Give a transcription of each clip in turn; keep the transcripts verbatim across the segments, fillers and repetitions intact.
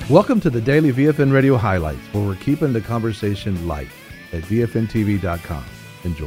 Welcome to the Daily V F N Radio Highlights, where we're keeping the conversation light at V F N T V dot com. Enjoy.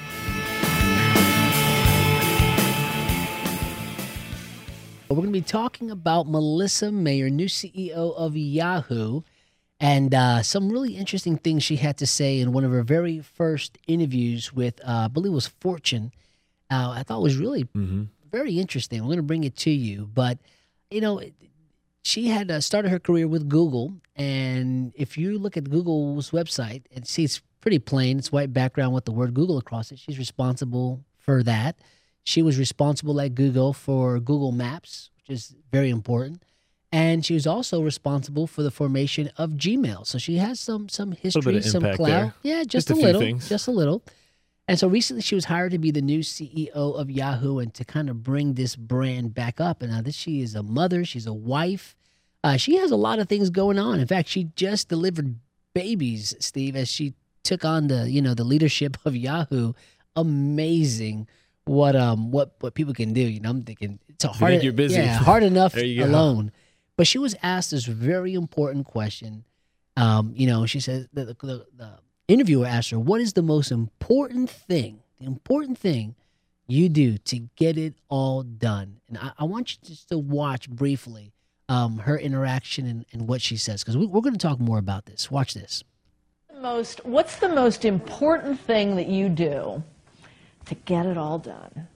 We're going to be talking about Melissa Mayer, new C E O of Yahoo, and uh, some really interesting things she had to say in one of her very first interviews with, uh, I believe it was Fortune. Uh, I thought it was really mm-hmm. very interesting. I'm going to bring it to you. But, you know, she had uh, started her career with Google, and if you look at Google's website and see it's pretty plain, it's white background with the word Google across it. She's responsible for that. She was responsible at Google for Google Maps, which is very important. And she was also responsible for the formation of Gmail. So she has some some history, some clout. There. Yeah, just, just a, a little, things. just a little. And so recently she was hired to be the new C E O of Yahoo and to kind of bring this brand back up. And now that she is a mother, she's a wife. Uh, she has a lot of things going on. In fact, she just delivered babies, Steve, as she took on the, you know, the leadership of Yahoo. Amazing what um what what people can do. You know, I'm thinking it's a hard, you think you're busy. Yeah, hard enough alone. But she was asked this very important question. Um, you know, she said the, the, the interviewer asked her, "What is the most important thing? The important thing you do to get it all done?" And I, I want you just to watch briefly um, her interaction and, and what she says, because we, we're going to talk more about this. Watch this. Most, what's the most important thing that you do to get it all done?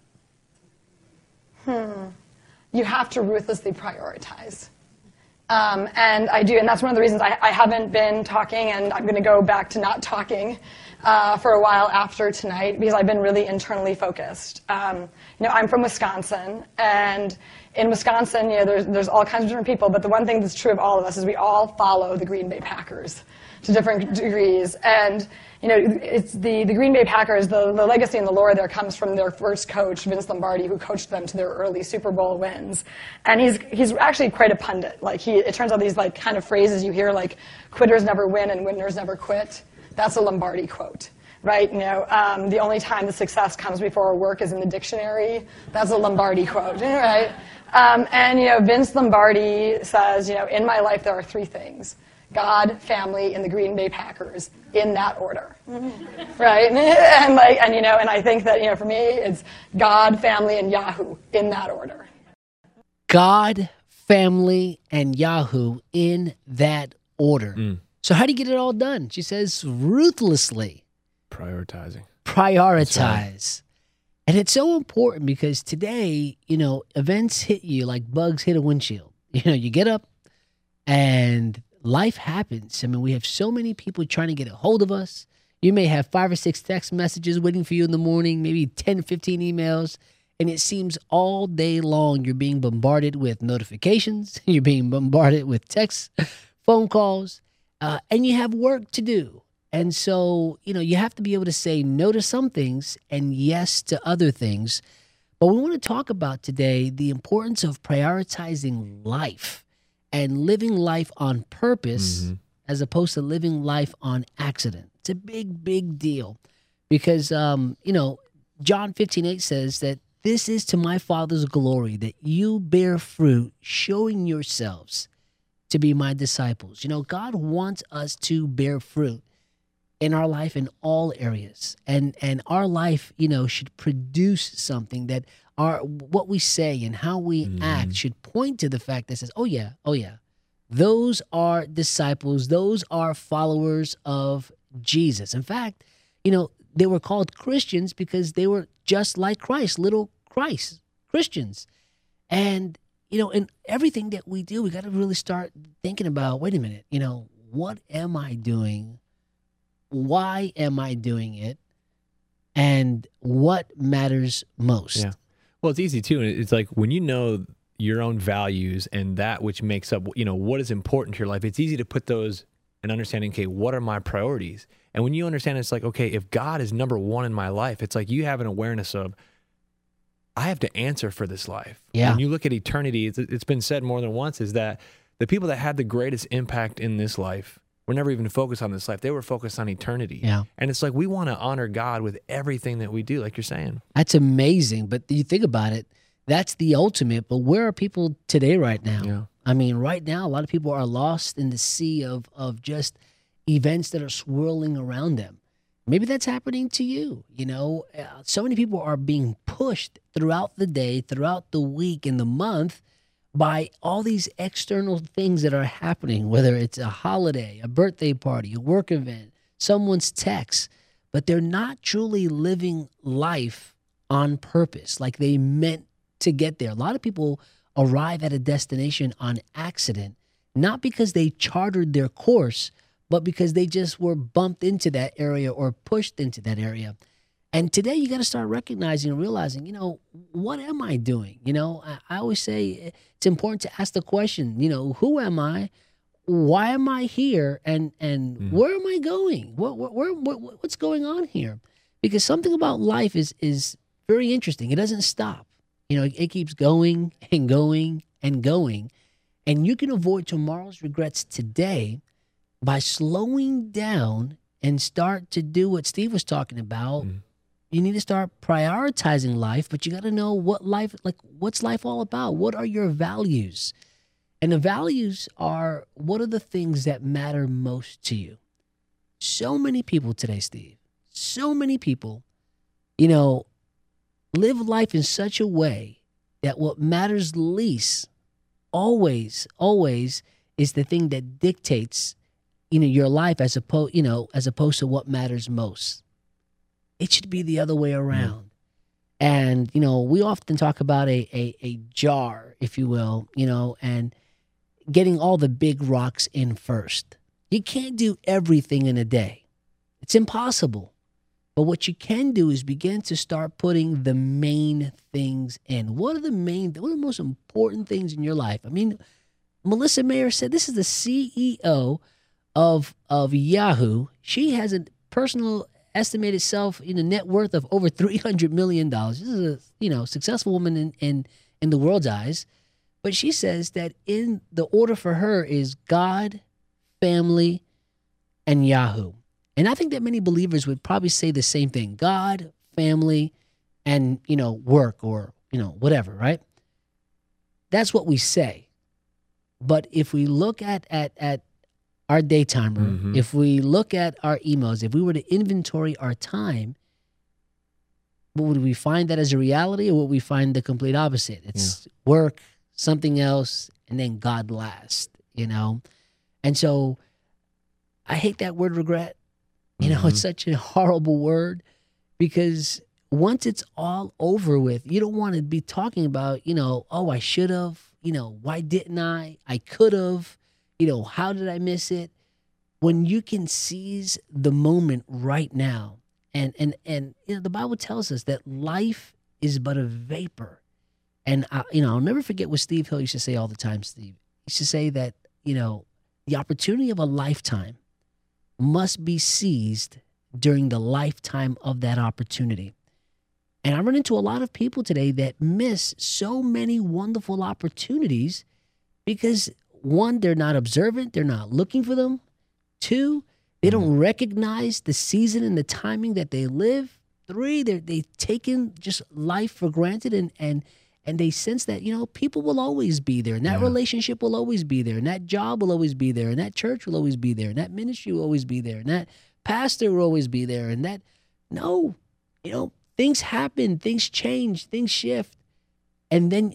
Hmm. You have to ruthlessly prioritize. Um, and I do, and that's one of the reasons I, I haven't been talking, and I'm going to go back to not talking uh, for a while after tonight, because I've been really internally focused. Um, you know, I'm from Wisconsin, and in Wisconsin, you know, there's, there's all kinds of different people, but the one thing that's true of all of us is we all follow the Green Bay Packers to different degrees. And you know, it's the, the Green Bay Packers, the, the legacy and the lore there comes from their first coach, Vince Lombardi, who coached them to their early Super Bowl wins. And he's he's actually quite a pundit. Like he, it turns out these like kind of phrases you hear, like quitters never win and winners never quit. That's a Lombardi quote, right? You know, um, the only time the success comes before work is in the dictionary. That's a Lombardi quote, right? Um, and you know, Vince Lombardi says, you know, in my life there are three things: God, family, and the Green Bay Packers, in that order, right? And like, and you know, and I think that, you know, for me, it's God, family, and Yahoo in that order. God, family, and Yahoo in that order. Mm. So how do you get it all done? She says ruthlessly. Prioritizing. Prioritize. Right. And it's so important because today, you know, events hit you like bugs hit a windshield. You know, you get up and life happens. I mean, we have so many people trying to get a hold of us. You may have five or six text messages waiting for you in the morning, maybe ten, fifteen emails, and it seems all day long you're being bombarded with notifications, you're being bombarded with texts, phone calls, uh, and you have work to do. And so, you know, you have to be able to say no to some things and yes to other things. But we want to talk about today the importance of prioritizing life and living life on purpose mm-hmm. as opposed to living life on accident. It's a big, big deal because, um, you know, John fifteen eight says that this is to my Father's glory, that you bear fruit, showing yourselves to be my disciples. You know, God wants us to bear fruit in our life in all areas. And, and our life, you know, should produce something that Our, what we say and how we mm-hmm. act should point to the fact that says, oh, yeah, oh, yeah, those are disciples. Those are followers of Jesus. In fact, you know, they were called Christians because they were just like Christ, little Christ, Christians. And, you know, in everything that we do, we got to really start thinking about, wait a minute, you know, what am I doing? Why am I doing it? And what matters most? Yeah. Well, it's easy too. It's like when you know your own values and that which makes up, you know, what is important to your life, it's easy to put those and understanding, okay, what are my priorities? And when you understand, it's like, okay, if God is number one in my life, it's like you have an awareness of, I have to answer for this life. Yeah. When you look at eternity, it's, it's been said more than once, is that the people that had the greatest impact in this life were never even focused on this life. They were focused on eternity. Yeah. And it's like we want to honor God with everything that we do, like you're saying. That's amazing. But you think about it, that's the ultimate. But where are people today right now? Yeah. I mean, right now, a lot of people are lost in the sea of, of just events that are swirling around them. Maybe that's happening to you. You know, uh, so many people are being pushed throughout the day, throughout the week, and the month by all these external things that are happening, whether it's a holiday, a birthday party, a work event, someone's text, but they're not truly living life on purpose, like they meant to get there. A lot of people arrive at a destination on accident, not because they chartered their course, but because they just were bumped into that area or pushed into that area. And today you got to start recognizing and realizing, you know, what am I doing? You know, I, I always say it's important to ask the question, you know, who am I? Why am I here? And and mm. where am I going? What, what, where, what, what's going on here? Because something about life is is very interesting. It doesn't stop. You know, it, it keeps going and going and going. And you can avoid tomorrow's regrets today by slowing down and start to do what Steve was talking about. Mm. You need to start prioritizing life, but you got to know what life, like, what's life all about? What are your values? And the values are, what are the things that matter most to you? So many people today, Steve, so many people, you know, live life in such a way that what matters least always, always is the thing that dictates, you know, your life as opposed, you know, as opposed to what matters most. It should be the other way around. Mm. And, you know, we often talk about a, a, a jar, if you will, you know, and getting all the big rocks in first. You can't do everything in a day. It's impossible. But what you can do is begin to start putting the main things in. What are the main, what are the most important things in your life? I mean, Melissa Mayer said this is the C E O of, of Yahoo. She has a personal estimated self in a net worth of over three hundred million dollars. This is a, you know, successful woman in, in, in the world's eyes. But she says that in the order for her is God, family, and Yahoo. And I think that many believers would probably say the same thing: God, family, and, you know, work, or, you know, whatever, right? That's what we say. But if we look at at at our day timer, mm-hmm. if we look at our emails, if we were to inventory our time, would we find that as a reality, or would we find the complete opposite? It's yeah. work, something else, and then God last, you know? And so I hate that word regret. You know, mm-hmm. it's such a horrible word, because once it's all over with, you don't want to be talking about, you know, oh, I should have, you know, why didn't I? I could have, you know, how did I miss it? When you can seize the moment right now. And, and, and you know, the Bible tells us that life is but a vapor. And, I, you know, I'll never forget what Steve Hill used to say all the time, Steve. He used to say that, you know, the opportunity of a lifetime must be seized during the lifetime of that opportunity. And I run into a lot of people today that miss so many wonderful opportunities because, one, they're not observant, they're not looking for them. Two, they don't recognize the season and the timing that they live. Three, they're, they've taken just life for granted, and, and, and they sense that, you know, people will always be there, and that yeah. relationship will always be there, and that job will always be there, and that church will always be there, and that ministry will always be there, and that pastor will always be there, and that, no, you know, things happen, things change, things shift, and then,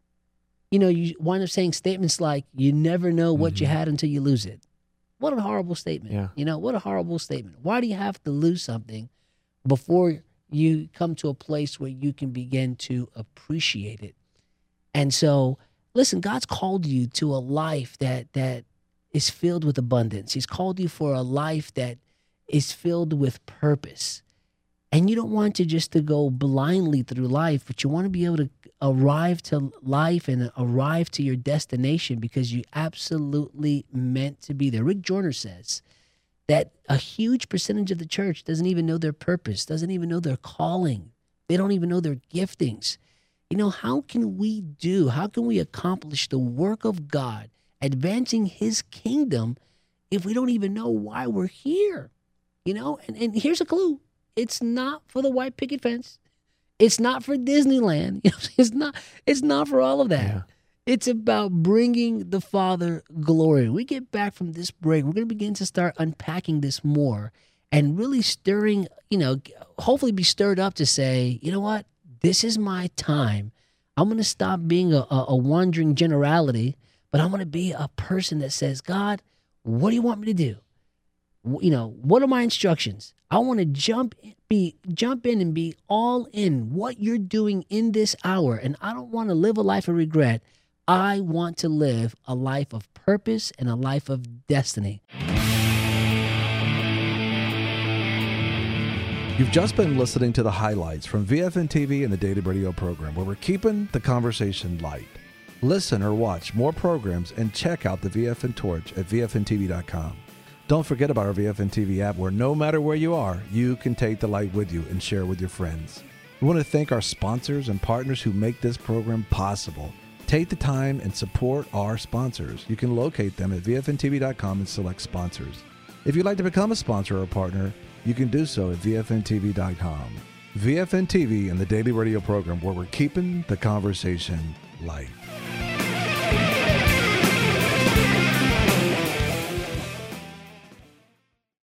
you know, you wind up saying statements like, you never know what mm-hmm. you had until you lose it. What a horrible statement. Yeah. You know, what a horrible statement. Why do you have to lose something before you come to a place where you can begin to appreciate it? And so, listen, God's called you to a life that that is filled with abundance. He's called you for a life that is filled with purpose. And you don't want to just to go blindly through life, but you want to be able to arrive to life and arrive to your destination because you absolutely meant to be there. Rick Joyner says that a huge percentage of the church doesn't even know their purpose, doesn't even know their calling. They don't even know their giftings. You know, how can we do, how can we accomplish the work of God, advancing his kingdom, if we don't even know why we're here? You know, and, and here's a clue. It's not for the white picket fence. It's not for Disneyland. You know, it's not. It's not for all of that. Yeah. It's about bringing the Father glory. When we get back from this break, we're going to begin to start unpacking this more and really stirring, you know, hopefully be stirred up to say, you know what, this is my time. I'm going to stop being a, a, a wandering generality, but I'm going to be a person that says, God, what do you want me to do? You know, what are my instructions? I want to jump be jump in and be all in what you're doing in this hour. And I don't want to live a life of regret. I want to live a life of purpose and a life of destiny. You've just been listening to the highlights from V F N T V and the Daily Radio program, where we're keeping the conversation light. Listen or watch more programs and check out the V F N Torch at V F N T V dot com. Don't forget about our V F N T V app, where no matter where you are, you can take the light with you and share with your friends. We want to thank our sponsors and partners who make this program possible. Take the time and support our sponsors. You can locate them at V F N T V dot com and select sponsors. If you'd like to become a sponsor or a partner, you can do so at V F N T V dot com. V F N T V and the Daily Radio program, where we're keeping the conversation light.